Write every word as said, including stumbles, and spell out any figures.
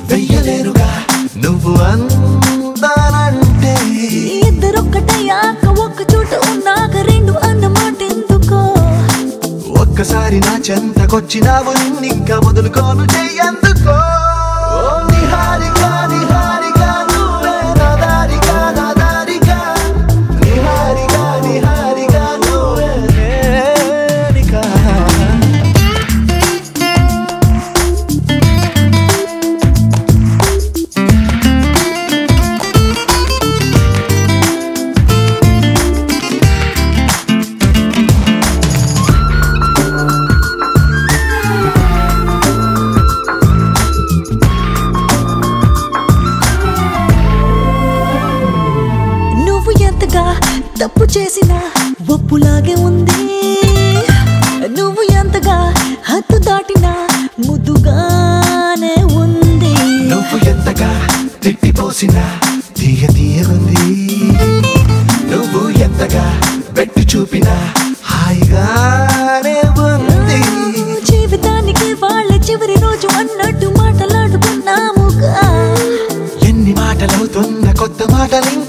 వెయ్యలేరుగా నువ్వు అందానంటే. ఇద్దరొక్కటయ్యాక ఒక్క చోట ఉన్నాక రెండు అన్నమాట ఎందుకో. ఒక్కసారి నా చెంతకొచ్చినావు నిన్నింకా వదులుకోను చెయ్యందుకో. నిహారిగా నిహారిగా నువ్వే నా దారిగా నా దారిగా. నిహారిగా నిహారిగా నువ్వే నేనిగా. తప్పు చేసిన ఒప్పులాగే ఉంది. నువ్వు ఎంతగా హద్దు దాటినా ముద్దుగానే ఉంది. నువ్వు ఎంతగా తిట్టిపోసినా తీయ తీయగుంది. నువ్వు ఎంతగా పెట్టి చూపినా హాయిగానే ఉంది. జీవితానికి వాళ్ళ చివరి రోజు అన్నట్టు మాటలాడుకున్నాముగా. ఎన్ని మాటలవుతున్న కొత్త మాటలు